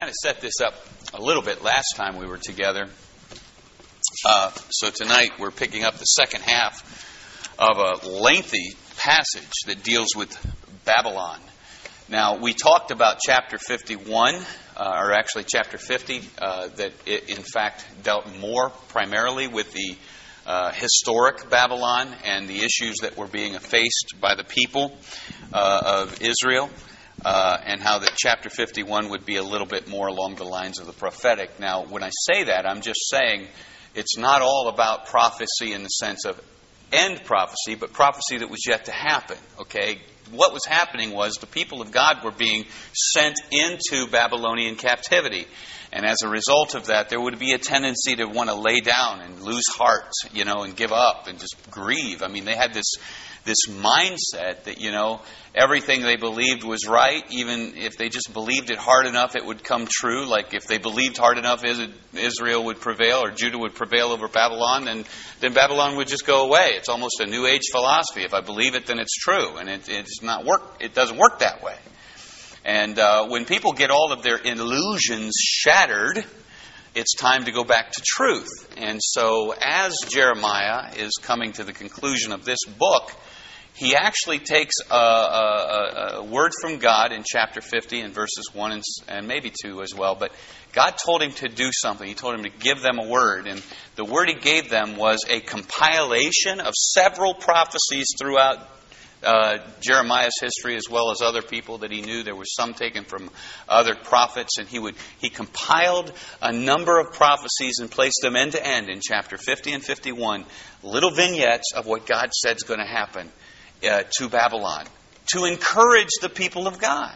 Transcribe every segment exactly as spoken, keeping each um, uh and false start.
kind of set this up a little bit last time we were together. Uh, so tonight we're picking up the second half of a lengthy passage that deals with Babylon. Now, we talked about chapter fifty-one, uh, or actually chapter fifty, uh, that it, in fact, dealt more primarily with the uh, historic Babylon and the issues that were being faced by the people uh, of Israel. Uh, and how that chapter fifty-one would be a little bit more along the lines of the prophetic. Now, when I say that, I'm just saying it's not all about prophecy in the sense of end prophecy, but prophecy that was yet to happen. Okay? What was happening was the people of God were being sent into Babylonian captivity. And as a result of that, there would be a tendency to want to lay down and lose heart, you know, and give up and just grieve. I mean, they had this this mindset that, you know, everything they believed was right. Even if they just believed it hard enough, it would come true. Like if they believed hard enough, Israel would prevail or Judah would prevail over Babylon, then, then Babylon would just go away. It's almost a New Age philosophy. If I believe it, then it's true. And it, it's not work. It doesn't work that way. And uh, when people get all of their illusions shattered, it's time to go back to truth. And so as Jeremiah is coming to the conclusion of this book, he actually takes a, a, a word from God in chapter fifty in verses one and, and maybe two as well. But God told him to do something. He told him to give them a word. And the word he gave them was a compilation of several prophecies throughout Uh, Jeremiah's history, as well as other people that he knew. There was some taken from other prophets, and he would he compiled a number of prophecies and placed them end to end in chapter fifty and fifty-one, little vignettes of what God said is going to happen uh, to Babylon, to encourage the people of God.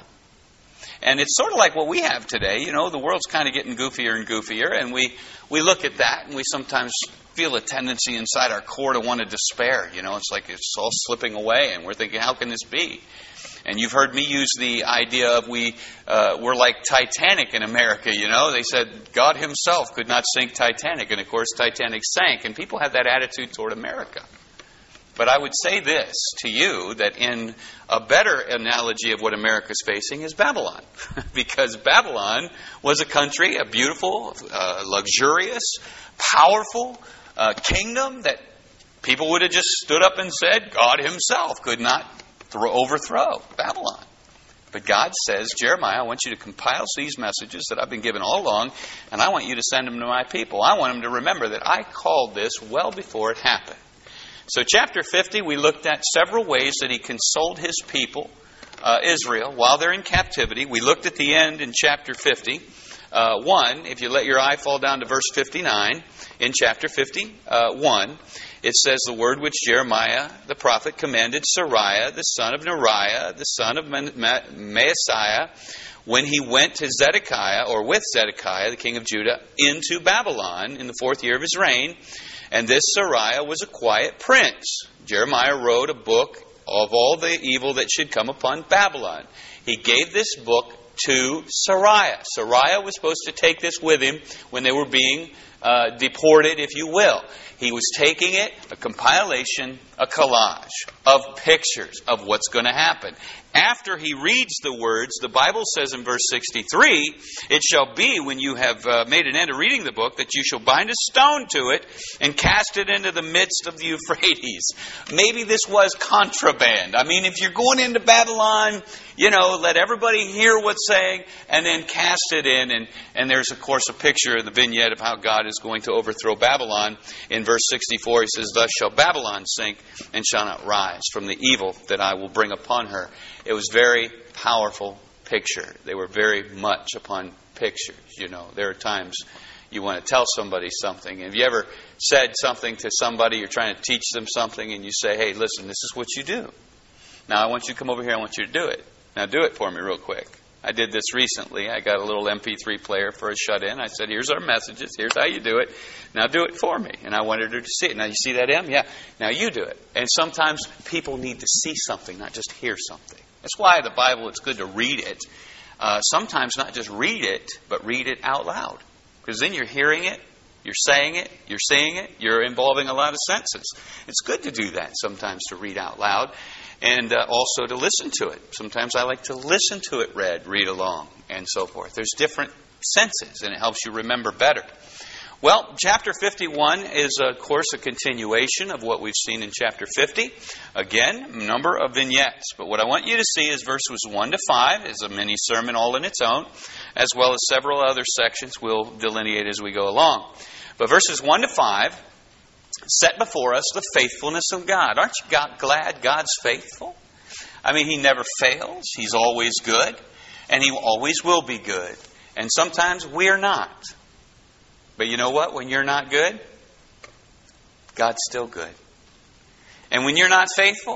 And it's sort of like what we have today. You know, the world's kind of getting goofier and goofier, and we, we look at that, and we sometimes feel a tendency inside our core to want to despair. You know, it's like it's all slipping away, and we're thinking, how can this be? And you've heard me use the idea of we, uh, we're like Titanic in America, you know. They said God himself could not sink Titanic, and of course Titanic sank, and people have that attitude toward America. But I would say this to you, that in a better analogy of what America's facing is Babylon. Because Babylon was a country, a beautiful, uh, luxurious, powerful uh, kingdom that people would have just stood up and said God himself could not throw, overthrow Babylon. But God says, Jeremiah, I want you to compile these messages that I've been given all along, and I want you to send them to my people. I want them to remember that I called this well before it happened. So chapter fifty, we looked at several ways that he consoled his people, uh, Israel, while they're in captivity. We looked at the end in chapter fifty. Uh, one, if you let your eye fall down to verse fifty-nine, in chapter fifty-one, it says, the word which Jeremiah the prophet commanded Seraiah, the son of Neriah, the son of Maaseiah, when he went to Zedekiah, or with Zedekiah, the king of Judah, into Babylon in the fourth year of his reign. And this Seraiah was a quiet prince. Jeremiah wrote a book of all the evil that should come upon Babylon. He gave this book to Seraiah. Seraiah was supposed to take this with him when they were being uh, deported, if you will. He was taking it, a compilation, a collage of pictures of what's going to happen. After he reads the words, the Bible says in verse sixty-three, it shall be when you have uh, made an end of reading the book that you shall bind a stone to it and cast it into the midst of the Euphrates. Maybe this was contraband. I mean, if you're going into Babylon, you know, let everybody hear what's saying and then cast it in. And, and there's, of course, a picture of the vignette of how God is going to overthrow Babylon. In verse sixty-four, he says, thus shall Babylon sink and shall not rise from the evil that I will bring upon her. It was very powerful picture. They were very much upon pictures. You know, there are times you want to tell somebody something. Have you ever said something to somebody, you're trying to teach them something, and you say, hey, listen, this is what you do. Now, I want you to come over here. I want you to do it. Now, do it for me real quick. I did this recently. I got a little M P three player for a shut-in. I said, here's our messages. Here's how you do it. Now do it for me. And I wanted her to see it. Now you see that, Em? Yeah. Now you do it. And sometimes people need to see something, not just hear something. That's why the Bible, it's good to read it. Uh, sometimes not just read it, but read it out loud. Because then you're hearing it, you're saying it, you're seeing it, you're involving a lot of senses. It's good to do that sometimes, to read out loud. And uh, also to listen to it. Sometimes I like to listen to it read, read along, and so forth. There's different senses, and it helps you remember better. Well, chapter fifty-one is, of course, a continuation of what we've seen in chapter fifty. Again, a number of vignettes. But what I want you to see is verses one to five is a mini sermon all in its own, as well as several other sections we'll delineate as we go along. But verses one to five set before us the faithfulness of God. Aren't you glad God's faithful? I mean, He never fails. He's always good. And He always will be good. And sometimes we're not. But you know what? When you're not good, God's still good. And when you're not faithful,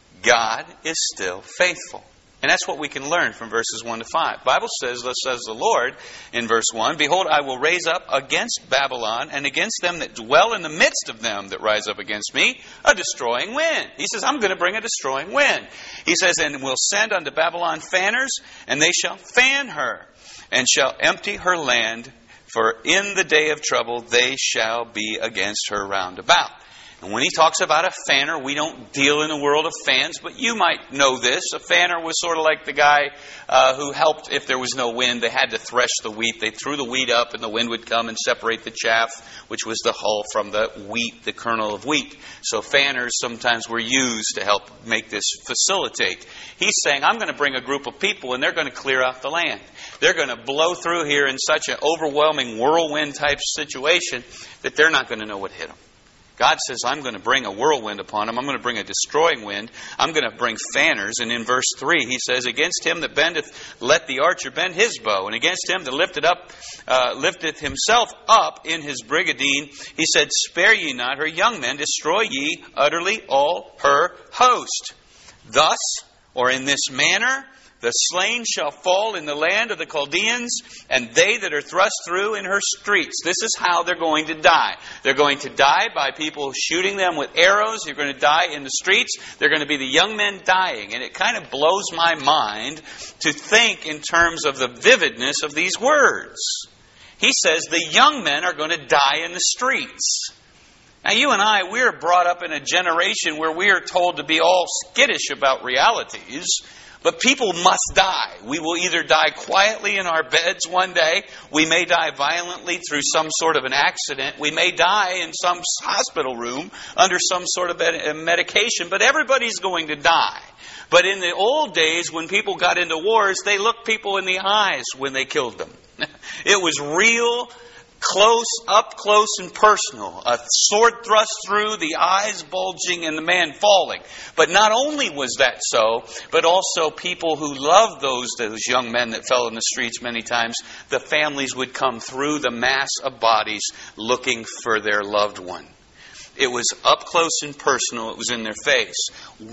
God is still faithful. And that's what we can learn from verses one to five. The Bible says, thus says the Lord in verse one, Behold, I will raise up against Babylon and against them that dwell in the midst of them that rise up against me a destroying wind. He says, I'm going to bring a destroying wind. He says, and will send unto Babylon fanners, and they shall fan her, and shall empty her land. For in the day of trouble they shall be against her round about. And when he talks about a fanner, we don't deal in a world of fans, but you might know this. A fanner was sort of like the guy uh, who helped if there was no wind. They had to thresh the wheat. They threw the wheat up and the wind would come and separate the chaff, which was the hull from the wheat, the kernel of wheat. So fanners sometimes were used to help make this facilitate. He's saying, I'm going to bring a group of people and they're going to clear out the land. They're going to blow through here in such an overwhelming whirlwind type situation that they're not going to know what hit them. God says, I'm going to bring a whirlwind upon them. I'm going to bring a destroying wind. I'm going to bring fanners. And in verse three, he says, Against him that bendeth, let the archer bend his bow. And against him that lifteth up, uh, lifteth himself up in his brigandine, he said, Spare ye not her young men, destroy ye utterly all her host. Thus, or in this manner, the slain shall fall in the land of the Chaldeans, and they that are thrust through in her streets. This is how they're going to die. They're going to die by people shooting them with arrows. You're going to die in the streets. They're going to be the young men dying. And it kind of blows my mind to think in terms of the vividness of these words. He says the young men are going to die in the streets. Now, you and I, we're brought up in a generation where we are told to be all skittish about realities. But people must die. We will either die quietly in our beds one day. We may die violently through some sort of an accident. We may die in some hospital room under some sort of medication. But everybody's going to die. But in the old days, when people got into wars, they looked people in the eyes when they killed them. It was real, close, up close and personal. A sword thrust through, the eyes bulging, and the man falling. But not only was that so, but also people who loved those, those young men that fell in the streets many times, the families would come through the mass of bodies looking for their loved one. It was up close and personal. It was in their face.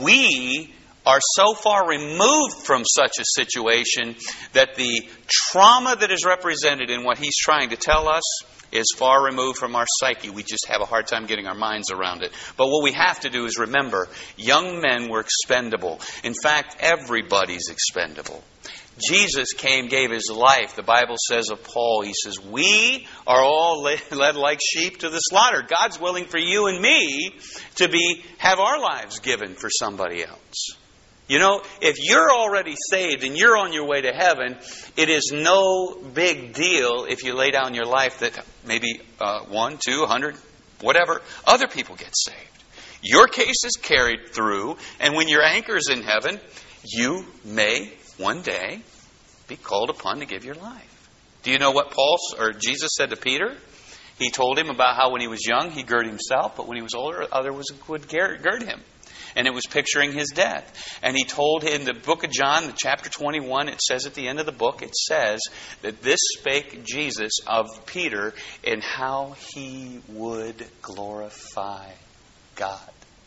We are so far removed from such a situation that the trauma that is represented in what he's trying to tell us is far removed from our psyche. We just have a hard time getting our minds around it. But what we have to do is remember, young men were expendable. In fact, everybody's expendable. Jesus came, gave His life. The Bible says of Paul, he says, we are all led like sheep to the slaughter. God's willing for you and me to be have our lives given for somebody else. You know, if you're already saved and you're on your way to heaven, it is no big deal if you lay down your life that maybe uh, one, two, a hundred, whatever, other people get saved. Your case is carried through, and when your anchor's in heaven, you may one day be called upon to give your life. Do you know what Paul or Jesus said to Peter? He told him about how when he was young, he girded himself, but when he was older, others would gird him. And it was picturing his death. And he told in the book of John, the chapter twenty-one, it says at the end of the book, it says that this spake Jesus of Peter in how he would glorify God.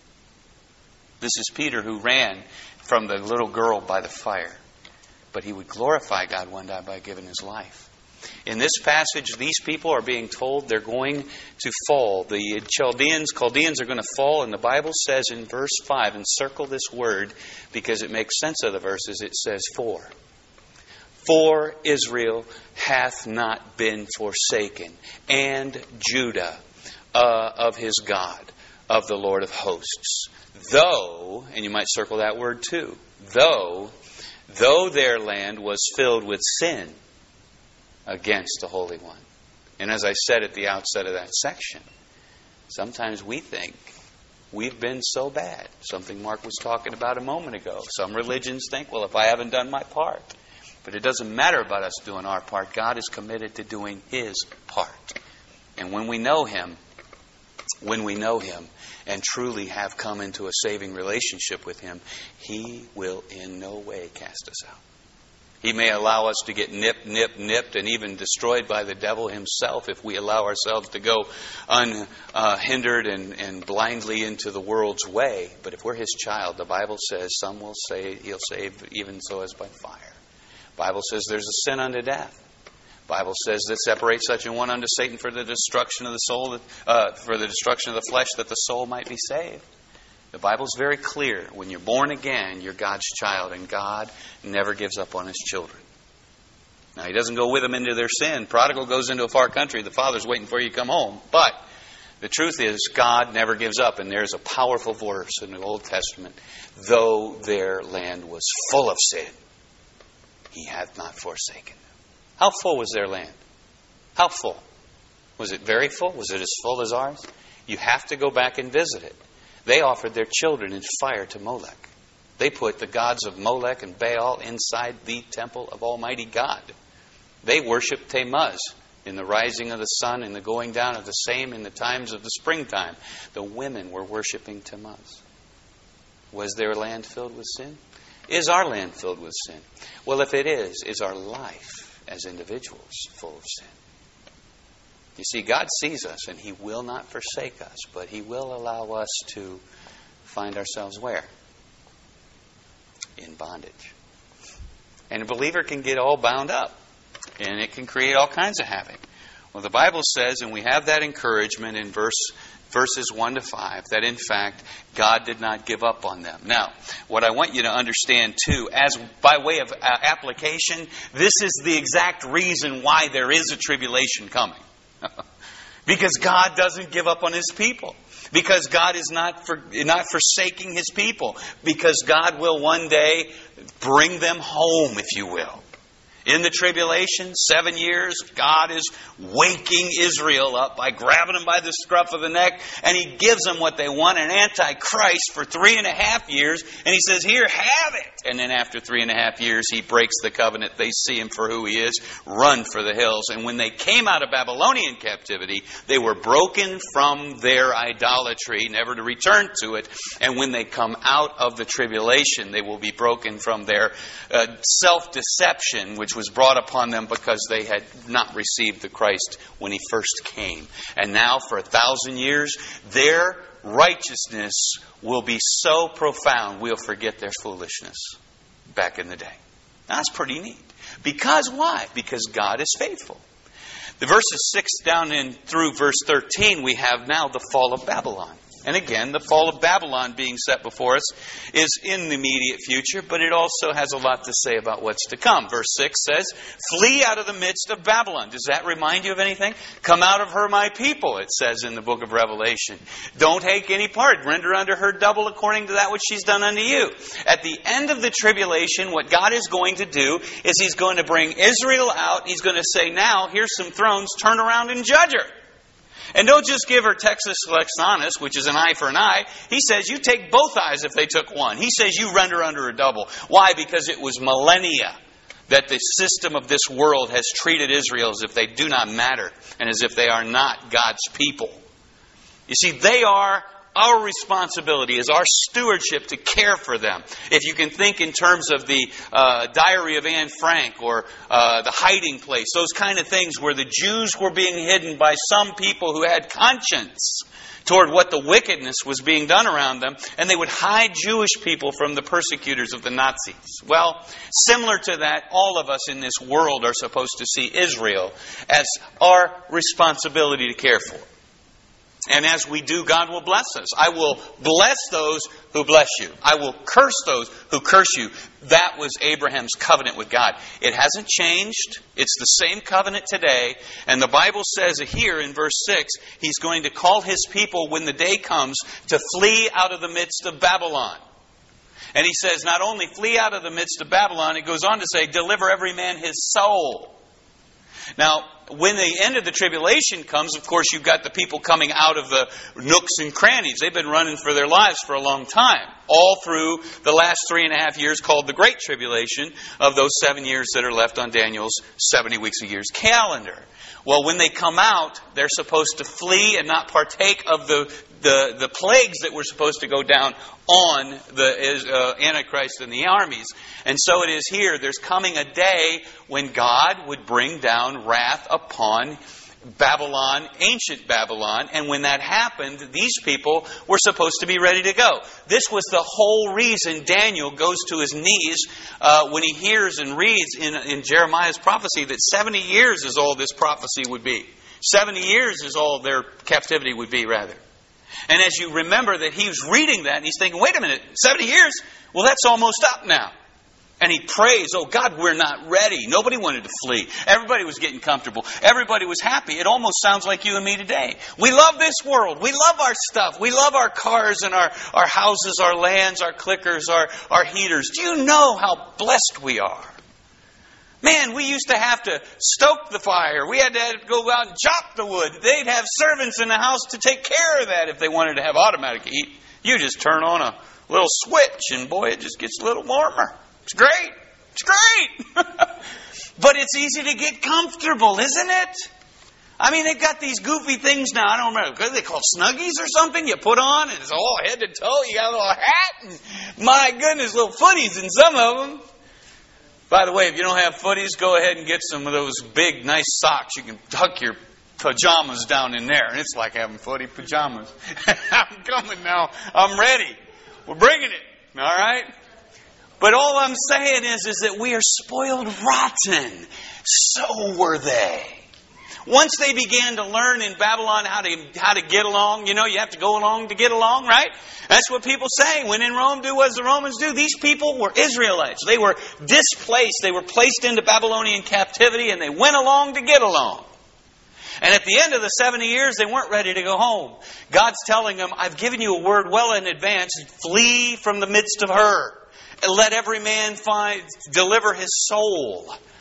This is Peter who ran from the little girl by the fire. But he would glorify God one day by giving his life. In this passage, these people are being told they're going to fall. The Chaldeans, Chaldeans are going to fall. And the Bible says in verse five, and circle this word because it makes sense of the verses, it says for. For Israel hath not been forsaken, and Judah uh, of his God, of the Lord of hosts. Though, and you might circle that word too, though, though their land was filled with sin, against the Holy One. And as I said at the outset of that section, sometimes we think we've been so bad. Something Mark was talking about a moment ago. Some religions think, well, if I haven't done my part. But it doesn't matter about us doing our part. God is committed to doing His part. And when we know Him, when we know Him and truly have come into a saving relationship with Him, He will in no way cast us out. He may allow us to get nipped, nipped, nipped, and even destroyed by the devil himself if we allow ourselves to go unhindered and, and blindly into the world's way. But if we're His child, the Bible says some will say He'll save even so as by fire. The Bible says there's a sin unto death. The Bible says that separates such a one unto Satan for the destruction of the soul, uh, for the destruction of the flesh, that the soul might be saved. The Bible's very clear. When you're born again, you're God's child, and God never gives up on His children. Now, He doesn't go with them into their sin. Prodigal goes into a far country. The father's waiting for you to come home. But the truth is, God never gives up. And there's a powerful verse in the Old Testament. Though their land was full of sin, He hath not forsaken them. How full was their land? How full? Was it very full? Was it as full as ours? You have to go back and visit it. They offered their children in fire to Molech. They put the gods of Molech and Baal inside the temple of Almighty God. They worshipped Tammuz in the rising of the sun and the going down of the same in the times of the springtime. The women were worshipping Tammuz. Was their land filled with sin? Is our land filled with sin? Well, if it is, is our life as individuals full of sin? You see, God sees us and He will not forsake us, but He will allow us to find ourselves where? In bondage. And a believer can get all bound up, and it can create all kinds of havoc. Well, the Bible says, and we have that encouragement in verse verses one to five, that in fact, God did not give up on them. Now, what I want you to understand too, as by way of uh, application, this is the exact reason why there is a tribulation coming. Because God doesn't give up on His people. Because God is not for, not forsaking His people. Because God will one day bring them home, if you will. In the tribulation, seven years, God is waking Israel up by grabbing them by the scruff of the neck, and He gives them what they want, an Antichrist for three and a half years, and He says, here, have it. And then after three and a half years, He breaks the covenant. They see Him for who He is, run for the hills. And when they came out of Babylonian captivity, they were broken from their idolatry, never to return to it. And when they come out of the tribulation, they will be broken from their uh, self-deception, which was brought upon them because they had not received the Christ when He first came. And now for a thousand years, their righteousness will be so profound, we'll forget their foolishness back in the day. Now, that's pretty neat. Because why? Because God is faithful. The verses six down in through verse thirteen, we have now the fall of Babylon. And again, the fall of Babylon being set before us is in the immediate future, but it also has a lot to say about what's to come. Verse six says, flee out of the midst of Babylon. Does that remind you of anything? Come out of her, my people, it says in the book of Revelation. Don't take any part. Render unto her double according to that which she's done unto you. At the end of the tribulation, what God is going to do is He's going to bring Israel out. He's going to say, now, here's some thrones. Turn around and judge her. And don't just give her Texas lex honest, which is an eye for an eye. He says you take both eyes if they took one. He says you render under a double. Why? Because it was millennia that the system of this world has treated Israel as if they do not matter and as if they are not God's people. You see, they are our responsibility, is our stewardship to care for them. If you can think in terms of the uh, Diary of Anne Frank or uh, The Hiding Place, those kind of things where the Jews were being hidden by some people who had conscience toward what the wickedness was being done around them, and they would hide Jewish people from the persecutors of the Nazis. Well, similar to that, all of us in this world are supposed to see Israel as our responsibility to care for. And as we do, God will bless us. I will bless those who bless you. I will curse those who curse you. That was Abraham's covenant with God. It hasn't changed. It's the same covenant today. And the Bible says here in verse six, He's going to call His people when the day comes to flee out of the midst of Babylon. And He says not only flee out of the midst of Babylon, it goes on to say, deliver every man his soul. Now, when the end of the tribulation comes, of course, you've got the people coming out of the nooks and crannies. They've been running for their lives for a long time, all through the last three and a half years called the Great Tribulation of those seven years that are left on Daniel's seventy weeks a year's calendar. Well, when they come out, they're supposed to flee and not partake of the the, the plagues that were supposed to go down on the uh, Antichrist and the armies. And so it is here. There's coming a day when God would bring down wrath upon Babylon, ancient Babylon. And when that happened, these people were supposed to be ready to go. This was the whole reason Daniel goes to his knees uh, when he hears and reads in, in Jeremiah's prophecy that seventy years is all this prophecy would be. seventy years is all their captivity would be, rather. And as you remember that he was reading that and he's thinking, wait a minute, seventy years? Well, that's almost up now. And he prays, oh God, we're not ready. Nobody wanted to flee. Everybody was getting comfortable. Everybody was happy. It almost sounds like you and me today. We love this world. We love our stuff. We love our cars and our, our houses, our lands, our clickers, our, our heaters. Do you know how blessed we are? Man, we used to have to stoke the fire. We had to go out and chop the wood. They'd have servants in the house to take care of that if they wanted to have automatic heat. You just turn on a little switch and boy, it just gets a little warmer. It's great. It's great. But it's easy to get comfortable, isn't it? I mean, they've got these goofy things now. I don't remember. What are they called? Snuggies or something? You put on and it's all head to toe. You got a little hat. And my goodness, little footies in some of them. By the way, if you don't have footies, go ahead and get some of those big, nice socks. You can tuck your pajamas down in there. And it's like having footy pajamas. I'm coming now. I'm ready. We're bringing it. All right? But all I'm saying is, is that we are spoiled rotten. So were they. Once they began to learn in Babylon how to how to get along, you know, you have to go along to get along, right? That's what people say. When in Rome, do as the Romans do. These people were Israelites. They were displaced. They were placed into Babylonian captivity, and they went along to get along. And at the end of the seventy years, they weren't ready to go home. God's telling them, I've given you a word well in advance. Flee from the midst of her. And let every man find deliver his soul.